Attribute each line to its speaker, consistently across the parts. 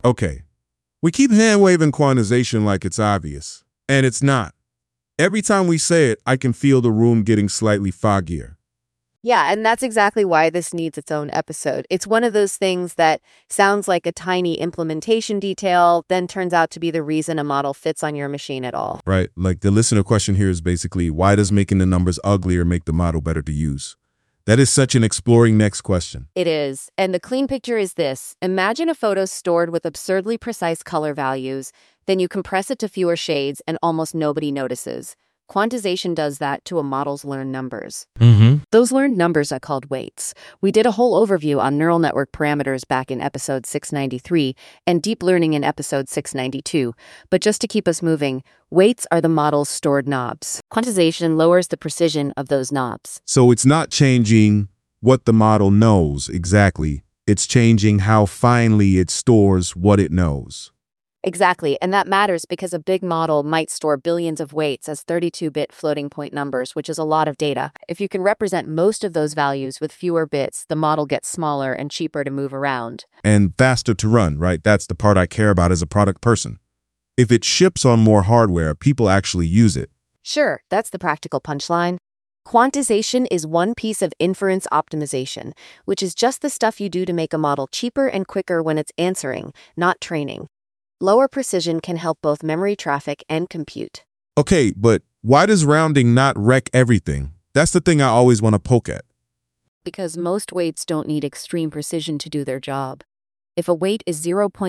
Speaker 1: Okay, we keep hand-waving quantization like it's obvious, and it's not. Every time we say it, I can feel the room getting slightly foggier.
Speaker 2: Yeah, and that's exactly why this needs its own episode. It's one of those things that sounds like a tiny implementation detail, then turns out to be the reason a model fits on your machine at all.
Speaker 1: Right, like the listener question here is basically, why does making the numbers uglier make the model better to use? That is such an exploring next question.
Speaker 2: It is. And the clean picture is this. Imagine a photo stored with absurdly precise color values, then you compress it to fewer shades and almost nobody notices. Quantization does that to a model's learned numbers. Those learned numbers are called weights. We did a whole overview on neural network parameters back in episode 693 and deep learning in episode 692. But just to keep us moving, weights are the model's stored knobs. Quantization lowers the precision of those knobs.
Speaker 1: So it's not changing what the model knows exactly. It's changing how finely it stores what it knows.
Speaker 2: Exactly, and that matters because a big model might store billions of weights as 32-bit floating point numbers, which is a lot of data. If you can represent most of those values with fewer bits, the model gets smaller and cheaper to move around.
Speaker 1: And faster to run, right? That's the part I care about as a product person. If it ships on more hardware, people actually use it.
Speaker 2: Sure, that's the practical punchline. Quantization is one piece of inference optimization, which is just the stuff you do to make a model cheaper and quicker when it's answering, not training. Lower precision can help both memory traffic and compute.
Speaker 1: Okay, but why does rounding not wreck everything? That's the thing I always want to poke at.
Speaker 2: Because most weights don't need extreme precision to do their job. If a weight is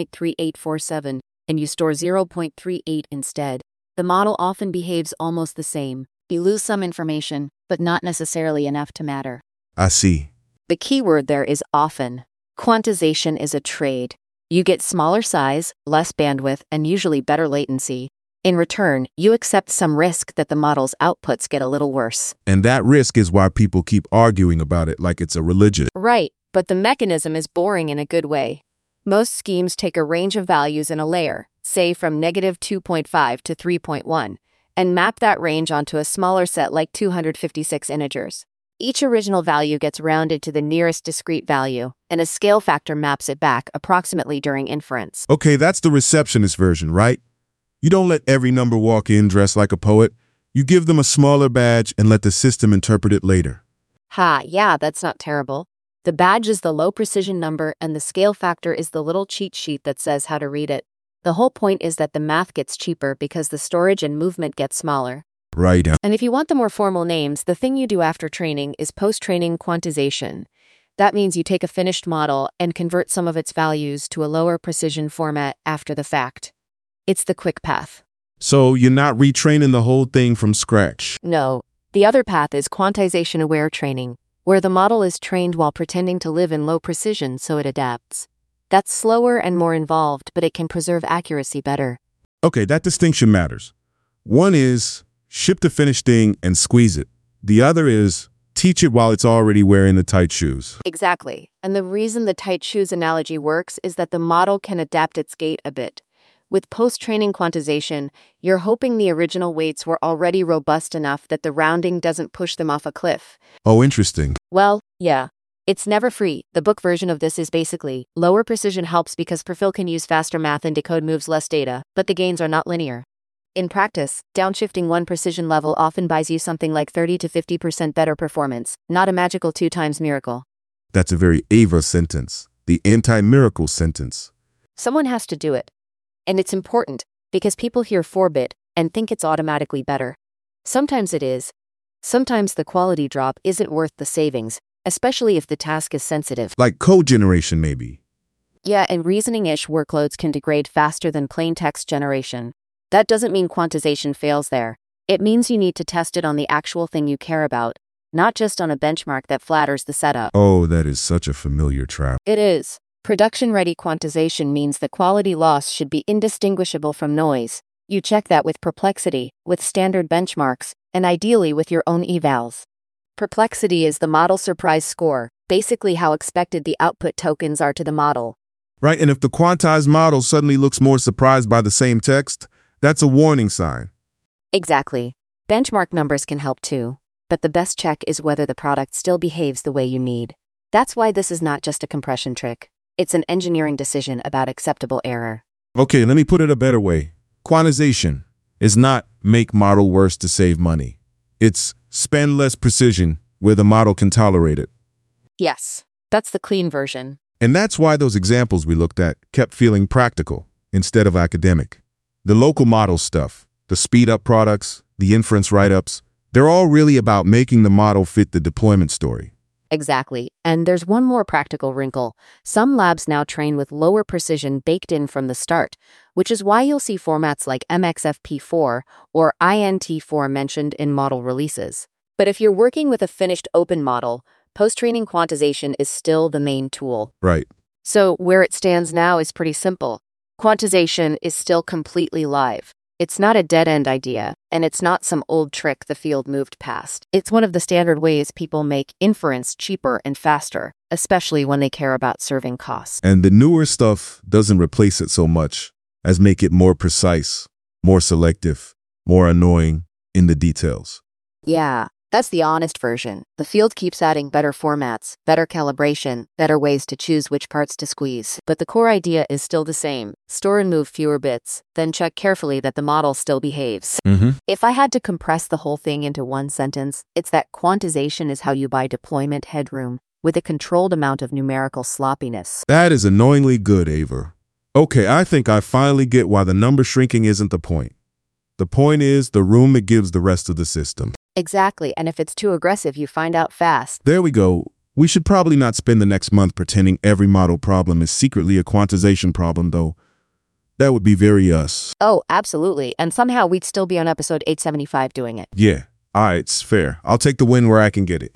Speaker 2: 0.3847 and you store 0.38 instead, the model often behaves almost the same. You lose some information, but not necessarily enough to matter.
Speaker 1: I see.
Speaker 2: The key word there is often. Quantization is a trade. You get smaller size, less bandwidth, and usually better latency. In return, you accept some risk that the model's outputs get a little worse.
Speaker 1: And that risk is why people keep arguing about it like it's a religion.
Speaker 2: Right, but the mechanism is boring in a good way. Most schemes take a range of values in a layer, say from -2.5 to 3.1, and map that range onto a smaller set like 256 integers. Each original value gets rounded to the nearest discrete value, and a scale factor maps it back approximately during inference.
Speaker 1: Okay, that's the receptionist version, right? You don't let every number walk in dressed like a poet. You give them a smaller badge and let the system interpret it later.
Speaker 2: Yeah, that's not terrible. The badge is the low precision number, and the scale factor is the little cheat sheet that says how to read it. The whole point is that the math gets cheaper because the storage and movement get smaller.
Speaker 1: Right.
Speaker 2: And if you want the more formal names, the thing you do after training is post-training quantization. That means you take a finished model and convert some of its values to a lower precision format after the fact. It's the quick path.
Speaker 1: So you're not retraining the whole thing from scratch.
Speaker 2: No, the other path is quantization-aware training, where the model is trained while pretending to live in low precision so it adapts. That's slower and more involved, but it can preserve accuracy better.
Speaker 1: Okay, that distinction matters. One is ship the finished thing and squeeze it. The other is teach it while it's already wearing the tight shoes.
Speaker 2: Exactly. And the reason the tight shoes analogy works is that the model can adapt its gait a bit. With post-training quantization, you're hoping the original weights were already robust enough that the rounding doesn't push them off a cliff.
Speaker 1: Oh, interesting.
Speaker 2: Well, yeah. It's never free. The book version of this is basically, lower precision helps because Perfil can use faster math and decode moves less data, but the gains are not linear. In practice, downshifting one precision level often buys you something like 30 to 50% better performance, not a magical 2x miracle.
Speaker 1: That's a very Ava sentence, the anti-miracle sentence.
Speaker 2: Someone has to do it. And it's important, because people hear 4-bit and think it's automatically better. Sometimes it is. Sometimes the quality drop isn't worth the savings, especially if the task is sensitive.
Speaker 1: Like code generation, maybe.
Speaker 2: Yeah, and reasoning-ish workloads can degrade faster than plain text generation. That doesn't mean quantization fails there. It means you need to test it on the actual thing you care about, not just on a benchmark that flatters the setup.
Speaker 1: Oh, that is such a familiar trap.
Speaker 2: It is. Production-ready quantization means the quality loss should be indistinguishable from noise. You check that with Perplexity, with standard benchmarks, and ideally with your own evals. Perplexity is the model surprise score, basically how expected the output tokens are to the model.
Speaker 1: Right, and if the quantized model suddenly looks more surprised by the same text, that's a warning sign.
Speaker 2: Exactly. Benchmark numbers can help too, but the best check is whether the product still behaves the way you need. That's why this is not just a compression trick. It's an engineering decision about acceptable error.
Speaker 1: Okay, let me put it a better way. Quantization is not make model worse to save money. It's spend less precision where the model can tolerate it.
Speaker 2: Yes, that's the clean version.
Speaker 1: And that's why those examples we looked at kept feeling practical instead of academic. The local model stuff, the speed-up products, the inference write-ups, they're all really about making the model fit the deployment story.
Speaker 2: Exactly. And there's one more practical wrinkle. Some labs now train with lower precision baked in from the start, which is why you'll see formats like MXFP4 or INT4 mentioned in model releases. But if you're working with a finished open model, post-training quantization is still the main tool.
Speaker 1: Right.
Speaker 2: So where it stands now is pretty simple. Quantization is still completely live. It's not a dead-end idea, and it's not some old trick the field moved past. It's one of the standard ways people make inference cheaper and faster, especially when they care about serving costs.
Speaker 1: And the newer stuff doesn't replace it so much as make it more precise, more selective, more annoying in the details.
Speaker 2: Yeah, that's the honest version. The field keeps adding better formats, better calibration, better ways to choose which parts to squeeze. But the core idea is still the same. Store and move fewer bits, then check carefully that the model still behaves. If I had to compress the whole thing into one sentence, it's that quantization is how you buy deployment headroom, with a controlled amount of numerical sloppiness.
Speaker 1: That is annoyingly good, Ava. Okay, I think I finally get why the number shrinking isn't the point. The point is the room it gives the rest of the system.
Speaker 2: Exactly, and if it's too aggressive, you find out fast.
Speaker 1: There we go. We should probably not spend the next month pretending every model problem is secretly a quantization problem, though. That would be very us.
Speaker 2: Oh, absolutely, and somehow we'd still be on episode 875 doing it.
Speaker 1: Yeah, all right, it's fair. I'll take the win where I can get it.